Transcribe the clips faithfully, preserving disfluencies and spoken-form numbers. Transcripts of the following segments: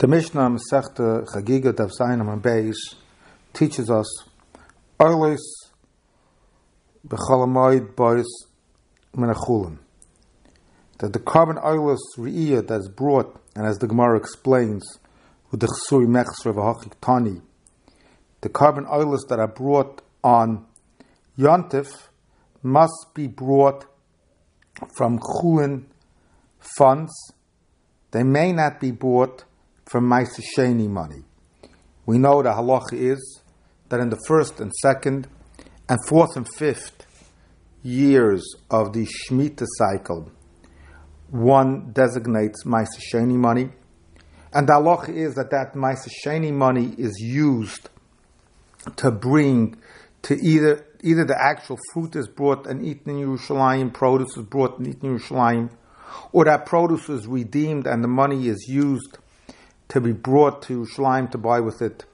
The Mishnah Masechta Chagiga Daf Zayin Amud Beis teaches us Oilos B'chol Hamoed Bois Min HaChulin, that the carbon oilos re'iyah that is brought, and as the Gemara explains, with the Chsuri Mechsra V'Hachik Tani, the carbon oilos that are brought on Yontif must be brought from Chulin funds. They may not be bought from Ma'aseh Sheni money. We know the halacha is that in the first and second and fourth and fifth years of the Shemitah cycle, one designates Ma'aseh Sheni money, and the halacha is that that Ma'aseh Sheni money is used to bring to either either the actual fruit is brought and eaten in Yerushalayim, produce is brought and eaten in Yerushalayim, or that produce is redeemed and the money is used to be brought to Yerushalayim to buy with it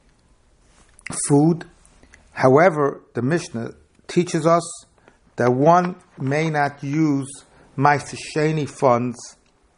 food. However, the Mishnah teaches us that one may not use Ma'aseh Sheni funds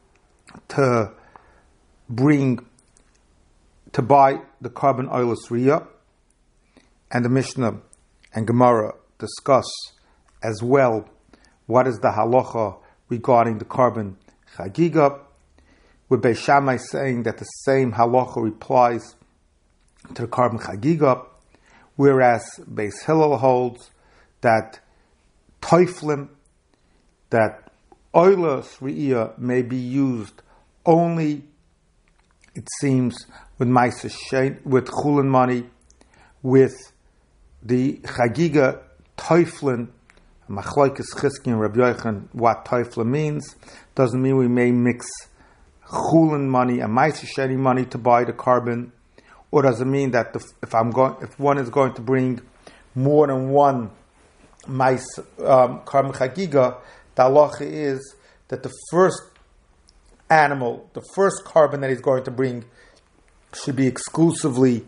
to bring, to buy the carbon oilos re'iyah, and the Mishnah and Gemara discuss as well what is the halacha regarding the carbon chagiga, with Beis Shammai saying that the same halacha applies to the carbon chagiga, whereas Beis Hillel holds that toiflim, that oilos re'iyah may be used only, it seems, with Ma'aseh Sheni, with chulin money, with the chagiga toiflin. Machlokes Chizki and Rabbi Yochanan, what toiflin means doesn't mean we may mix chulin money and Ma'aseh Sheni money to buy the carbon, or does it mean that the, if I'm going, if one is going to bring more than one mais, um, carbon chagiga, the halacha is that the first animal, the first carbon that he's going to bring, should be exclusively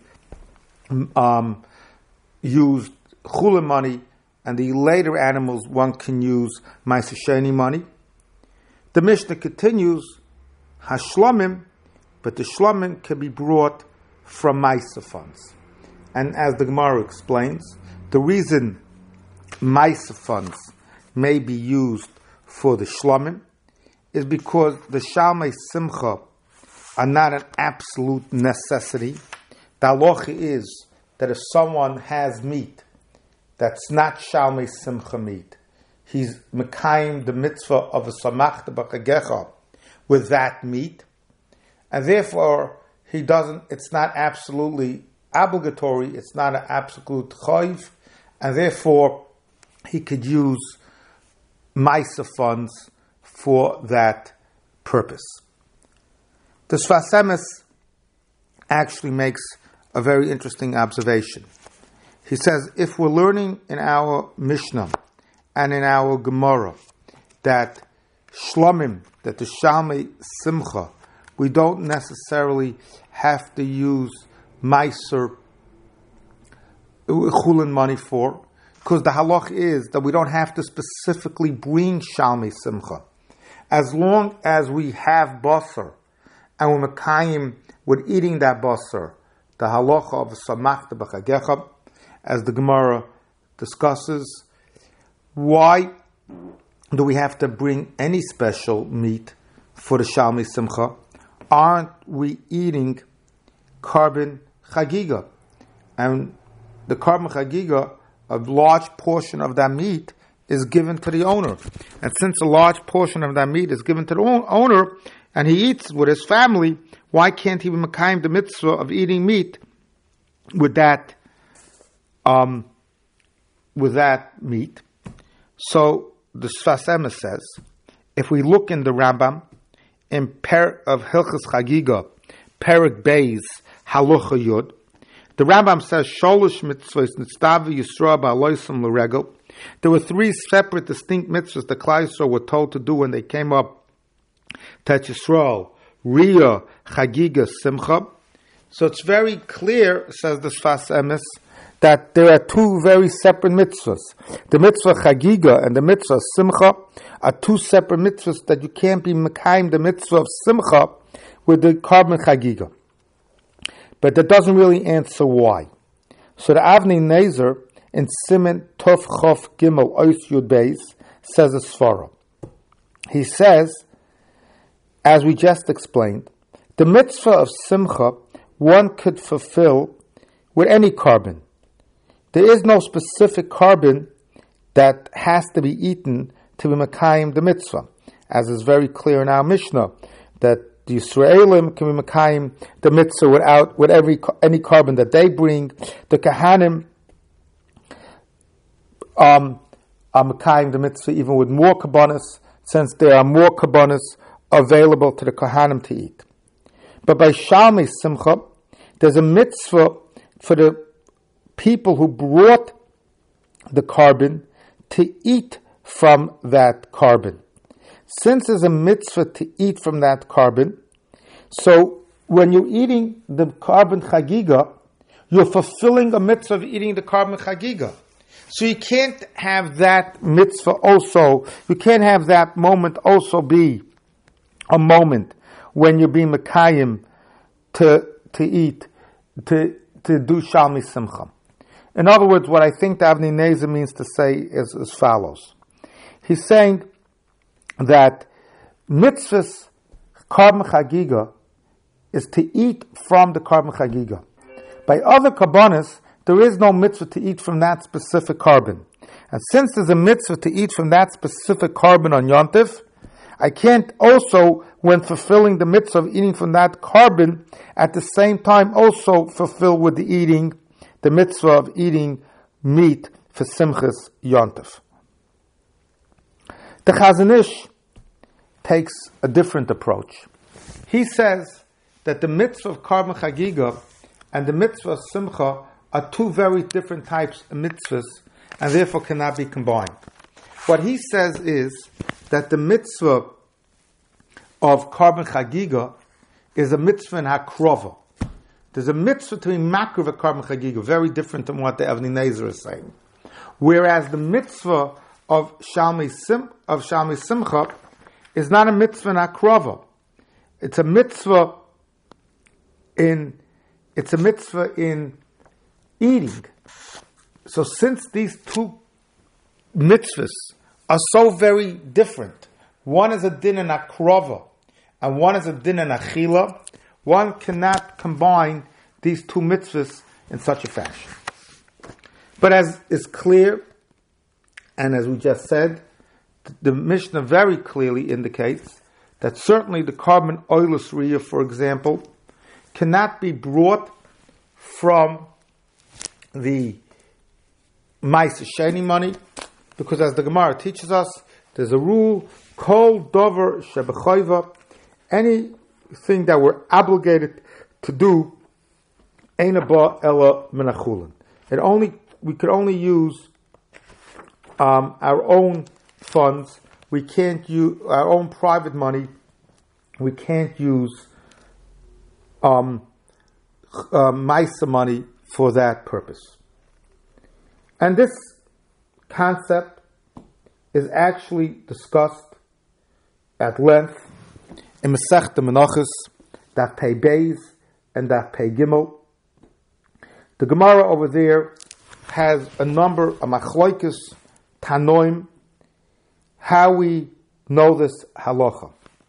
um, used chulin money, and the later animals one can use Ma'aseh Sheni money. The Mishnah continues, Hashlamim, but the shlamim can be brought from Ma'aseh funds. And as the Gemara explains, the reason Ma'aseh funds may be used for the shlamim is because the Shalmei Simcha are not an absolute necessity. The halacha is that if someone has meat that's not Shalmei Simcha meat, he's mekayim the mitzvah of a samachta b'chagecha with that meat, and therefore he doesn't. It's not absolutely obligatory. It's not an absolute chayv, and therefore he could use Ma'aseh funds for that purpose. The Sfas Emes actually makes a very interesting observation. He says, if we're learning in our Mishnah and in our Gemara that shlamim, that the Shalmei Simcha, we don't necessarily have to use Meiser chulin money for, because the halach is that we don't have to specifically bring Shalmei Simcha. As long as we have basar and we're mekayim with eating that basar, the halacha of samachta b'chagecha, as the Gemara discusses, why do we have to bring any special meat for the Shalmei Simcha? Aren't we eating carbon chagiga? And the carbon chagiga, a large portion of that meat is given to the owner. And since a large portion of that meat is given to the owner, and he eats with his family, why can't he be mekayim the mitzvah of eating meat with that um, with that meat? So the Sfas Emes says, if we look in the Rambam in per of Hilchos Chagiga, Perek Beis Halacha Yud, the Rambam says Sholosh mitzvahs nitztavi Yisroel ba'aloisam l'regel. There were three separate, distinct mitzvahs the Klal Yisrael were told to do when they came up to Yisrael: Re'iyah, Chagiga, Simcha. So it's very clear, says the Sfas Emes, that there are two very separate mitzvahs. The mitzvah Chagiga and the mitzvah Simcha are two separate mitzvahs that you can't be mekayim the mitzvah of Simcha with the carbon chagiga. But that doesn't really answer why. So the Avnei Nezer in Siman Tov Chof Gimel Ois Yud Beis says a svara. He says, as we just explained, the mitzvah of simcha one could fulfill with any carbon. There is no specific carbon that has to be eaten to be Makayim the mitzvah, as is very clear in our Mishnah, that the Yisraelim can be Makayim the mitzvah without with every any carbon that they bring. The Kahanim um, are Makayim the mitzvah even with more kabbanis, since there are more kabbanis available to the Kahanim to eat. But by Shalmei Simcha, there's a mitzvah for the people who brought the carbon to eat from that carbon. Since there's a mitzvah to eat from that carbon, so when you're eating the carbon chagiga, you're fulfilling a mitzvah of eating the carbon chagiga. So you can't have that mitzvah also, you can't have that moment also be a moment when you're being Mekayim to to eat, to to do Shalmei Simcha. In other words, what I think the Avnei Nezer means to say is as follows. He's saying that mitzvah's carbon chagiga is to eat from the carbon chagiga. By other kabbanis, there is no mitzvah to eat from that specific carbon. And since there's a mitzvah to eat from that specific carbon on Yontif, I can't also, when fulfilling the mitzvah of eating from that carbon, at the same time also fulfill with the eating, the mitzvah of eating meat for Simchas Yontif. The Chazon Ish takes a different approach. He says that the mitzvah of carbon chagiga and the mitzvah of simcha are two very different types of mitzvahs and therefore cannot be combined. What he says is that the mitzvah of carbon chagiga is a mitzvah in hakrova. There's a mitzvah to be makriv of carbon chagiga, very different than what the Avnei Nezer is saying. Whereas the mitzvah of Shalmei Sim of Shalmei Simcha is not a mitzvah in hakrova. It's a mitzvah in it's a mitzvah in eating. So since these two mitzvahs are so very different, one is a din in hakrova and one is a din in achila, one cannot combine these two mitzvahs in such a fashion. But as is clear, and as we just said, the Mishnah very clearly indicates that certainly the carbon oilus riyah, for example, cannot be brought from the Ma'aser Sheni money, because as the Gemara teaches us, there's a rule, kol dover shebechayva, anything that we're obligated to do, ein ba ela min hachulin. It only we could only use um, our own funds. We can't use our own private money. We can't use um, uh, Ma'aser money for that purpose. And this concept is actually discussed at length in Masechta Menachos, Daf Pei Beis and Daf Pei Gimel. The Gemara over there has a number of machloikos tanoim, how we know this halacha.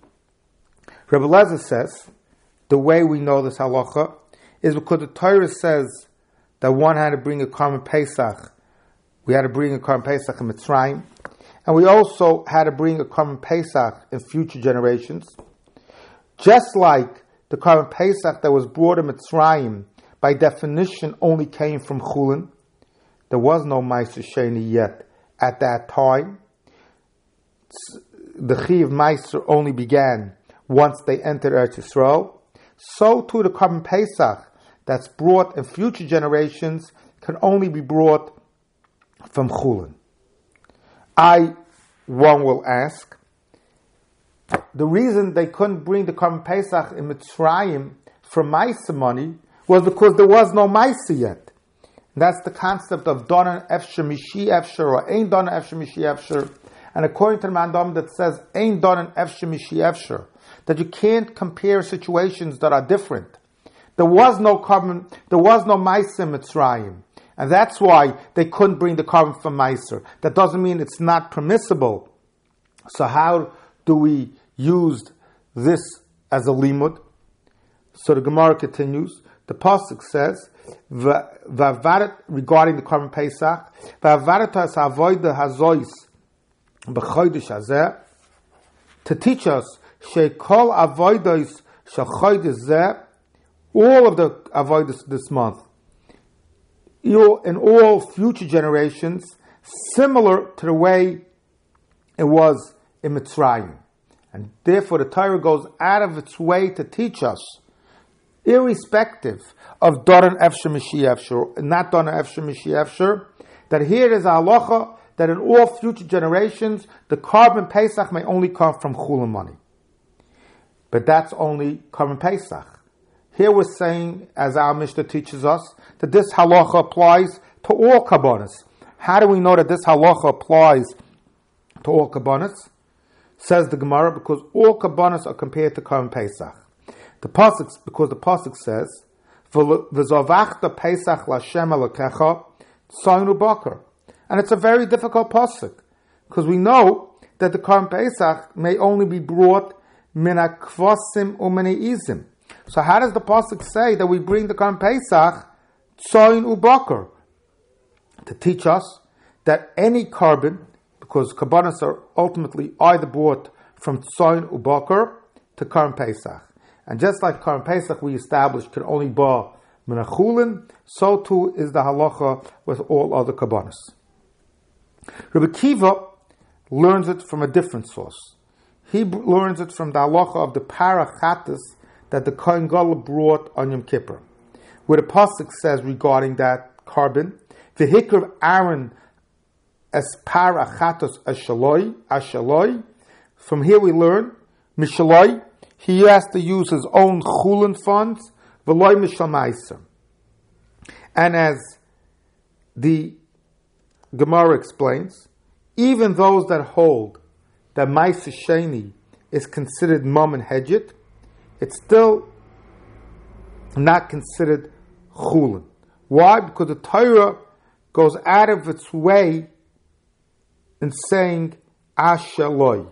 Rebbe Lezer says the way we know this halacha is because the Torah says that one had to bring a Karban Pesach. We had to bring a Karban Pesach in Mitzrayim, and we also had to bring a Karban Pesach in future generations. Just like the Karban Pesach that was brought in Mitzrayim, by definition, only came from Chulin. There was no Ma'aser Sheni yet at that time. The Chiyuv Ma'aser only began once they entered Eretz Yisrael. So too the Karban Pesach that's brought in future generations can only be brought from Chulin. I, one will ask, the reason they couldn't bring the Karban Pesach in Mitzrayim from Ma'aser money was because there was no Ma'aser yet. That's the concept of Donan Efsher Mishi Efsher or Ein Donan Efsher Mishi Efsher. And according to the Mandam that says Ein Donan Efsher Mishi Efsher, that you can't compare situations that are different. There was no carbon, there was no Meiser in Mitzrayim. And that's why they couldn't bring the carbon from Meiser. That doesn't mean it's not permissible. So how do we use this as a limud? So the Gemara continues. The pasuk says, "V'avaret," regarding the carbon Pesach, "V'avaret has avoida hazois b'chodesh hazeh," to teach us she'kol avodos shechodesh zeh, all of the avodas this month, in all future generations, similar to the way it was in Mitzrayim. And therefore the Torah goes out of its way to teach us, irrespective of Doran Efsher Mishi Efsher, not Doran Efsher Mishi Efsher, that here is a halacha that in all future generations, the carbon Pesach may only come from Chulin money. But that's only carbon Pesach. Here we're saying, as our Mishnah teaches us, that this halacha applies to all kabbanas. How do we know that this halacha applies to all kabbanas? Says the Gemara, because all kabbanas are compared to carbon Pesach. The pasuk, because the pasuk says, "V'zovachta Pesach l'Hashem Elokecha tzaynu bakar," and it's a very difficult pasuk because we know that the carbon Pesach may only be brought min hakvasim u'min izim. So how does the pasuk say that we bring the carbon Pesach tzayin ubakar? To teach us that any carbon, because kabbanas are ultimately either brought from tzayin ubakar to carbon Pesach. And just like Karban Pesach we established can only bar min chulin, so too is the halacha with all other kabbanas. Rabbi Kiva learns it from a different source. He b- learns it from the halacha of the parachatas that the Kohen Gadol brought on Yom Kippur, where the pasuk says regarding that carbon, "V'hikr Aaron es parachatos ashaloi ashaloi." From here we learn mishaloi. He has to use his own chulin funds, v'loy mishal ma'aser. And as the Gemara explains, even those that hold that ma'aser sheni is considered mum and hedjit, it's still not considered chulin. Why? Because the Torah goes out of its way in saying ashaloi.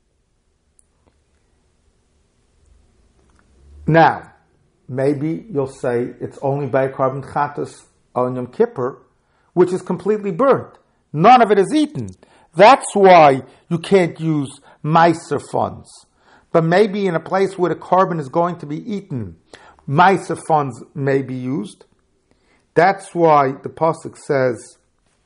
Now, maybe you'll say it's only by carbon chatas on Yom Kippur, which is completely burnt. None of it is eaten. That's why you can't use meiser funds. But maybe in a place where the carbon is going to be eaten, meiser funds may be used. That's why the pasuk says,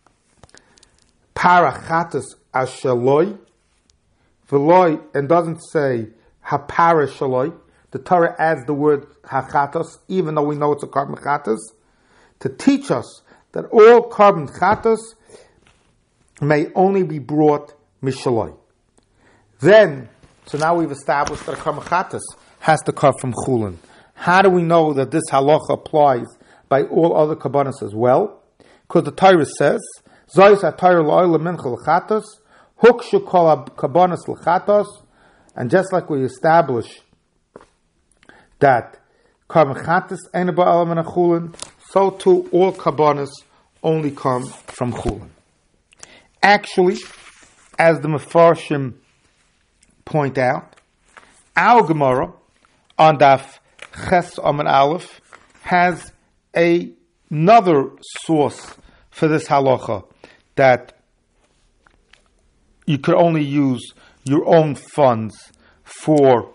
parachatas ashaloi, v'loi, and doesn't say hapara shaloi. The Torah adds the word hachatos, even though we know it's a carbon chatos, to teach us that all carbon chatos may only be brought mishaloi. Then, so now we've established that a carbon chatos has to come from chulin. How do we know that this halacha applies by all other kabbanas as well? Because the Torah says, "Zois ha-Torah la'olam mincha l'chatos, hukshu kol kabbanas l'chatos," and just like we establish that carbon chatas ain't about element of chulin, so too all kabbanas only come from chulin. Actually, as the Mefarshim point out, our Gemara on Daf Ches Amud Aleph has a, another source for this halacha that you could only use your own funds for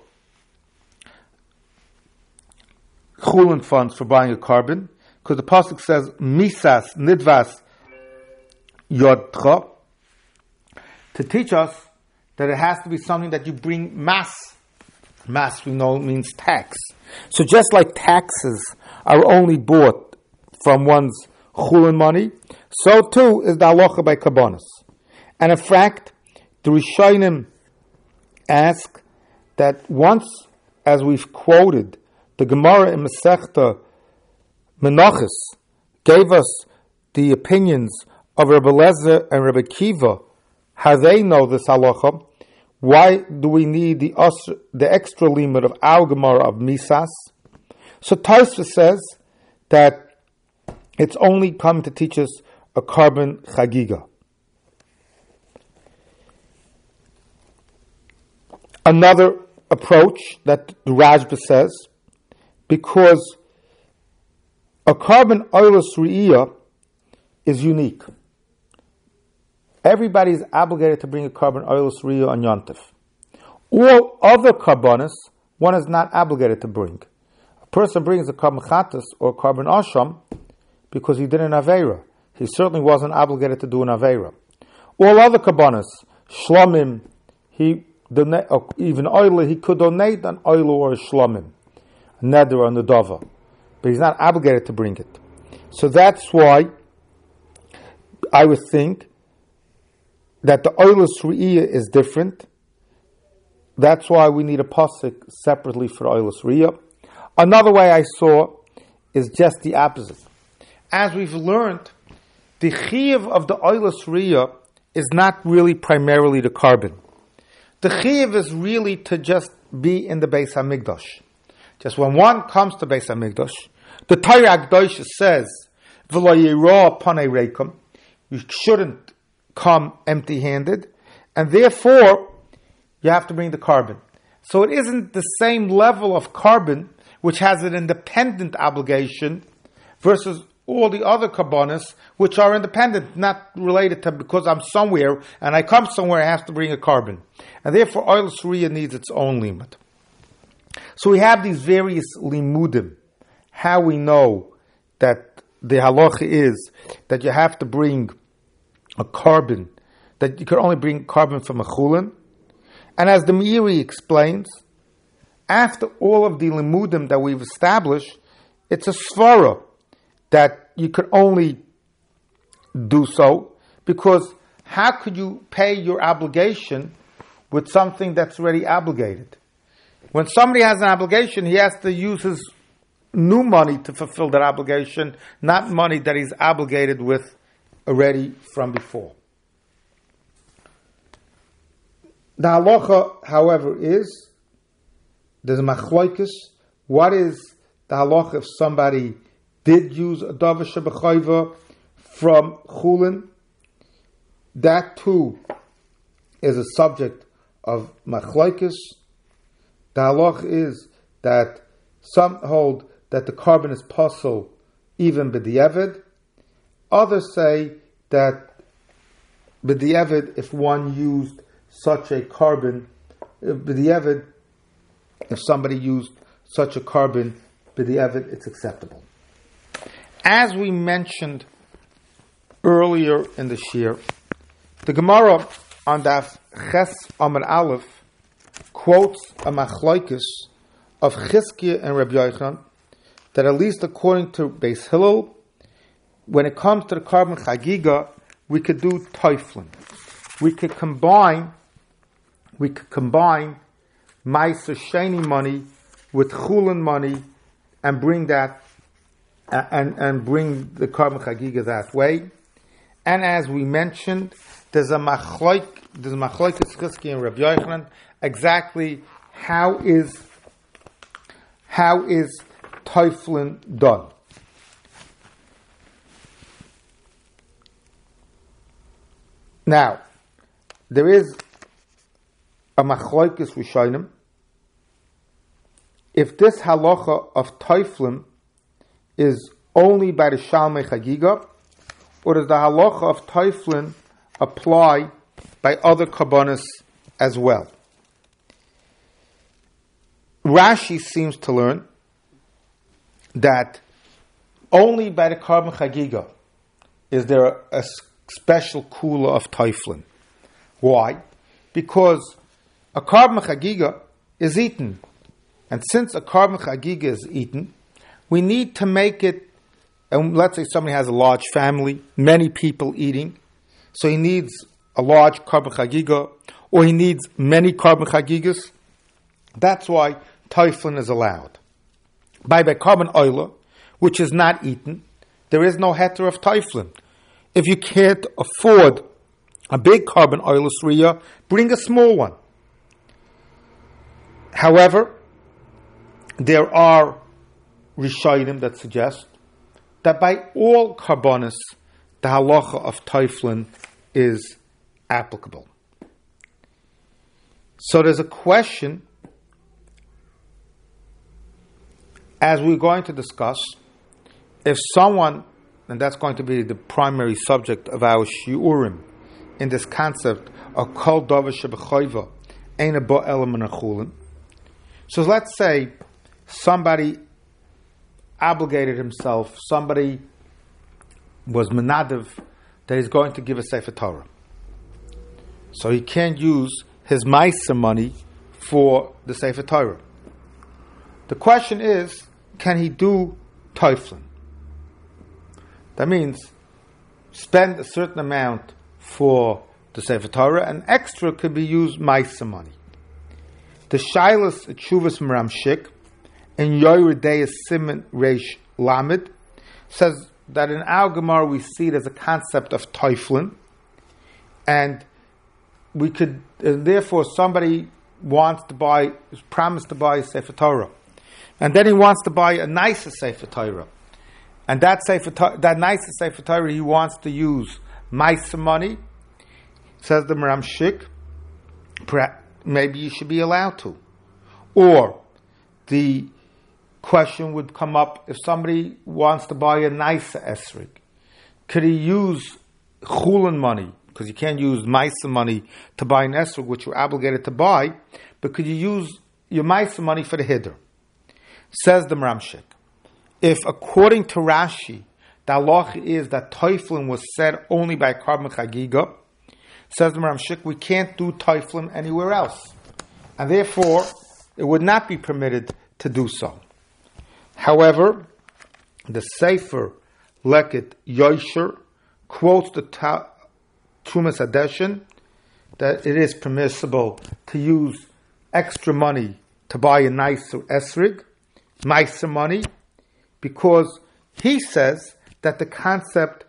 chulin funds for buying a carbon, because the pasuk says misas nidvas yodcha, to teach us that it has to be something that you bring mass. Mass we know means tax. So just like taxes are only bought from one's chulin money, so too is the halacha by kabbanas. And in fact, the Rishonim ask that once, as we've quoted, the Gemara in Masechta Menachos gave us the opinions of Rabbi Lezer and Rabbi Kiva, how they know this halacha. Why do we need the usr, the extra limit of our Gemara of Misas? So Tosfos says that it's only come to teach us a carbon chagiga. Another approach that the Rajba says, because a carbon oilus re'iyah is unique. Everybody is obligated to bring a carbon oilus re'iyah on Yontif. All other carbonas, one is not obligated to bring. A person brings a carbon chatas or carbon asham because he did an aveira. He certainly wasn't obligated to do an aveira. All other carbonas, shlomim, he donate, even oil, he could donate an oil or a shlomim, a neder or a nedava, but he's not obligated to bring it. So that's why I would think that the oilus re'iyah is different. That's why we need a pasuk separately for oilus re'iyah. Another way I saw is just the opposite. As we've learned, the chiyuv of the oilus re'iyah is not really primarily the carbon. The chiyuv is really to just be in the Beis HaMikdash. Just when one comes to Beis HaMikdash, the Torah Kedoshah says, "V'lo yirah panei reikom," you shouldn't come empty-handed, and therefore you have to bring the carbon. So it isn't the same level of carbon, which has an independent obligation, versus all the other carbonas, which are independent, not related to because I'm somewhere and I come somewhere, I have to bring a carbon. And therefore, oilus re'iyah needs its own limit. So we have these various limudim, how we know that the halacha is that you have to bring a carbon, that you can only bring carbon from a chulin. And as the Meiri explains, after all of the limudim that we've established, it's a svara that you could only do so, because how could you pay your obligation with something that's already obligated? When somebody has an obligation, he has to use his new money to fulfill that obligation, not money that he's obligated with already from before. The halacha, however, is, there's a machlokes. What is the halacha if somebody did use a davar shebechayva from chulin? That too is a subject of machlokes. The halacha is that some hold that the carbon is possible even b'diavad. Others say that b'diavad, if one used such a carbon, b'diavad, if somebody used such a carbon, b'diavad, it's acceptable. As we mentioned earlier in the shir, the Gemara on Daf Ches Amar Aleph quotes a machlokes of Chizkiya and Rabbi Yochanan that at least according to Beis Hillel, when it comes to the carbon chagiga, we could do teuflin. We could combine, we could combine Ma'aser Sheni money with chulin money and bring that uh, and and bring the carbon chagiga that way. And as we mentioned, there's a machloik, there's a machlokes Chizkiya and Rabbi Yochanan exactly how is how is teuflin done. Now, there is a machlokes rishonim. If this halacha of teuflin is only by the shalmei chagiga, or does the halacha of teuflin apply by other karbonos as well? Rashi seems to learn that only by the carbon chagiga is there a, a special kula of teuflin. Why? Because a carbon chagiga is eaten. And since a carbon chagiga is eaten, we need to make it, and let's say somebody has a large family, many people eating, so he needs a large carbon chagiga, or he needs many carbon chagigas. That's why teuflin is allowed. By by carbon oil, which is not eaten, there is no heter of teuflin. If you can't afford a big carbon oilus re'iyah, bring a small one. However, there are Rishonim that suggest that by all karbonis, the halacha of Teuflin is applicable. So there's a question, as we're going to discuss, if someone, and that's going to be the primary subject of our shiurim in this concept of kol davar shebechayva ein bo ela min achulin. So let's say somebody obligated himself, somebody was menadav that he's going to give a Sefer Torah. So he can't use his Maisa money for the Sefer Torah. The question is, can he do Teuflin? That means spend a certain amount for the Sefer Torah, and extra could be used Maisa money. The Shailas Chuvas Meramshik in Yoredei Siman Reish Lamed says that in our Gemara we see it as a concept of Teuflin, and we could, and therefore somebody wants to buy, is promised to buy a Sefer Torah, and then he wants to buy a nicer Sefer Torah, and that Sefer Torah, that nicer Sefer Torah he wants to use Maisa money, says the Meramshik, maybe you should be allowed to. Or the question would come up, if somebody wants to buy a nicer esrig, could he use chulin money? Because you can't use Maisa money to buy an esrig, which you're obligated to buy, but could you use your Maisa money for the Hiddur? Says the Meramshik, if according to Rashi, the halacha is that Teuflin was said only by Karban Chagiga, says the Meramshik, we can't do Teuflin anywhere else. And therefore, it would not be permitted to do so. However, the Sefer Leket Yosher quotes the ta- Trumas Hadeshin that it is permissible to use extra money to buy a nicer esrig, nicer money, because he says that the concept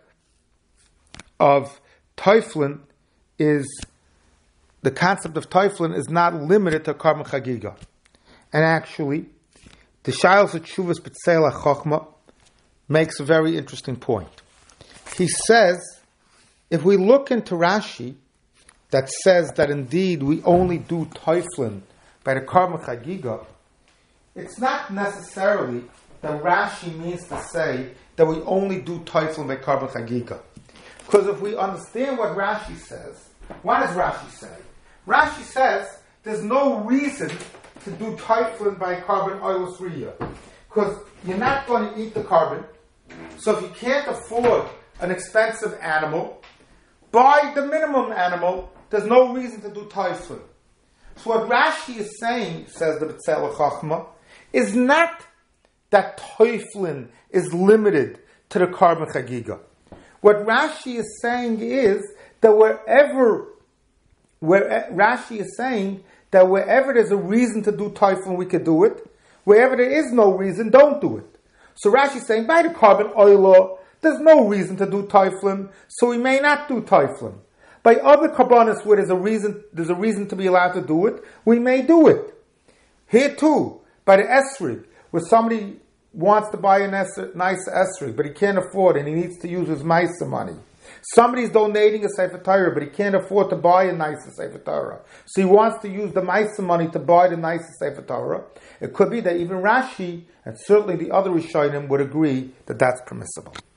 of Teuflin is, the concept of Teuflin is not limited to Karban Chagiga. And actually, the Shailas Chuvas B'Tzeila Chochma makes a very interesting point. He says, if we look into Rashi, that says that indeed we only do Teuflin by the Karban Chagiga, it's not necessarily that Rashi means to say that we only do Teuflin by Karban Chagiga. Because if we understand what Rashi says, what does Rashi say? Rashi says there's no reason to do Teuflin by Karban Oilus Riyah, because you're not going to eat the carbon. So if you can't afford an expensive animal, buy the minimum animal. There's no reason to do Teuflin. So what Rashi is saying, says the B'Tzeila Chachma, is not that Teuflin is limited to the Karban Chagiga. What Rashi is saying is that wherever, where Rashi is saying that wherever there's a reason to do Teuflin, we could do it. Wherever there is no reason, don't do it. So Rashi is saying by the Karban Oila, there's no reason to do Teuflin, so we may not do Teuflin. By other karbanos where there's a reason, there's a reason to be allowed to do it, we may do it. Here too, by the esrig, where somebody wants to buy a nice esrig, but he can't afford it, and he needs to use his Maisa money. Somebody's donating a Sefer Torah, but he can't afford to buy a nicer Sefer Torah. So he wants to use the Maisa money to buy the nicer Sefer Torah. It could be that even Rashi, and certainly the other Rishonim, would agree that that's permissible.